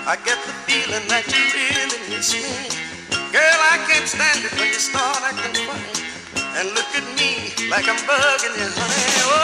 I get the feeling that you really miss me. Girl, I can't stand it when you start acting funny and look at me like I'm bugging you, honey.